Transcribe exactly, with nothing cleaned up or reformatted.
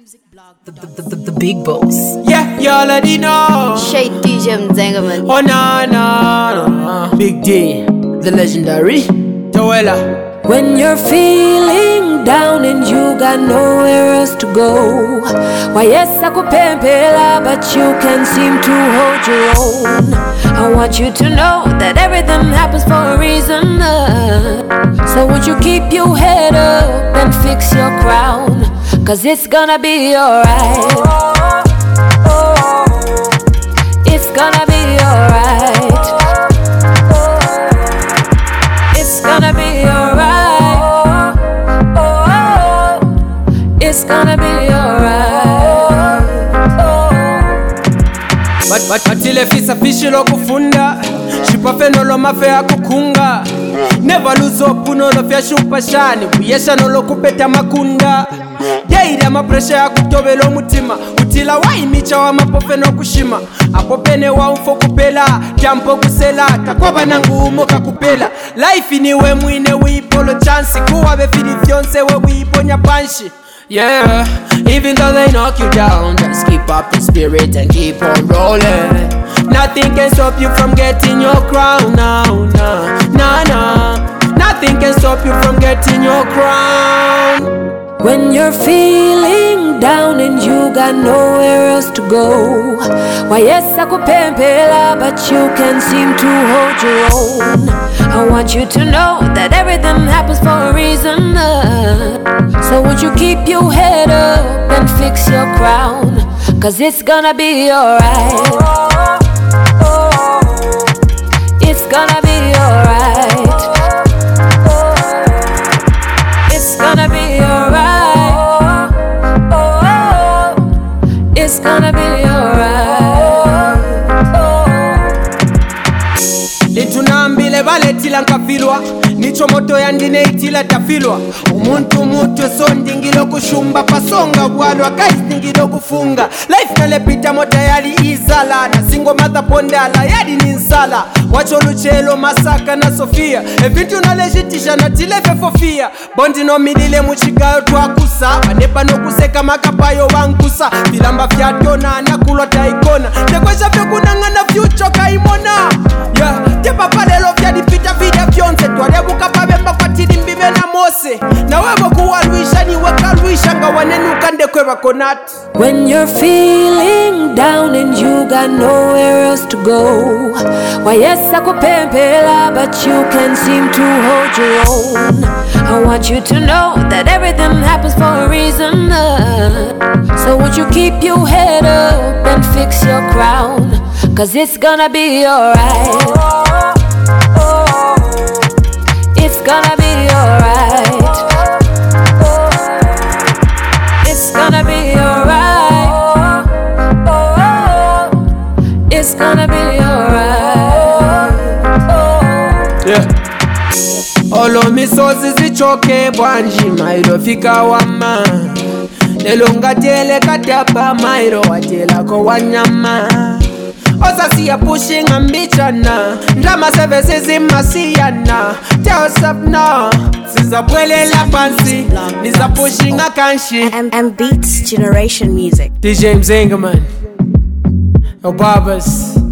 The, the, the, the big boss. Yeah, you already know. Shade D J Mzengaman. Oh no, no, no. Big D, the legendary Joella. When you're feeling down and you got nowhere else to go, why yes I could pempela, but you can't seem to hold your own. I want you to know that everything happens for a reason. uh. So would you keep your head up and fix your crown, cause it's gonna be alright. It's gonna be alright. It's gonna be alright. It's gonna be alright. But but batile fisa fishi lo kufunda shipafe nolo mafe ya kukunga. Never lose hope nolo fya shupa shani kuyesha nolo kupeta makunda. Deira mapresha ya kutobelo mutima utila wa imicha wa mapofe no kushima apopene wa umfo kupela jampo kusela takwaba nangu umoka kupela. Life niwe mwine wipolo chance kuwa befili fyonse we wiponya panshi. Yeah, even though they knock you down, just keep up the spirit and keep on rolling. Nothing can stop you from getting your crown now, nah, nah, nah. Nothing can stop you from getting your crown. When you're feeling down and you got nowhere else to go, why yes I could pempela, but you can't seem to hold your own. I want you to know that everything happens for a reason. uh. So would you keep your head up and fix your crown, cause it's gonna be alright. It's gonna be alright. It's gonna be alright. It's gonna be alright. Litunambile baletila nkafilwa nicho moto yandine itila tafilwa. Umuntu mutu sondingilo kushumba pasonga bwalwa guys ningilo kufunga. Life nalepita mota yali izala na singo mother pondala yadi ninsala. Wacho luchelo masaka na Sofia evintu nalejitisha na tilefe fofia. Bondi no milile muchigayo twakusa banepa no kuseka makapayo wankusa. Filamba fyatona na kulwa taikona tekwesha fyo kunangana future kaimona. Yeah, tepa palelo fya dipita vida fyonse twarebuka pabemba kwa tilimbibe na mose. Na webo kuwaluisha ni wakaluisha nga wanenuka ndekwe bakonati. When you're feeling down and you got nowhere else to go, why yes I could pempela, but you can't seem to hold your own. I want you to know that everything happens for a reason. uh. So would you keep your head up and fix your crown, cause it's gonna be alright. It's gonna be alright. It's gonna be alright. It's gonna be alright. Yeah. Olo misozi zichoke bwanji mairo fika wama. Nelonga tele katapa mairo watela ko wanyama. Osa siya pushing ambichana drama services imasiana. Tell us up now sizabwele la pansi niza pushing akanshi. M M Beats Generation Music. D J Mzengaman, Yo Barbas.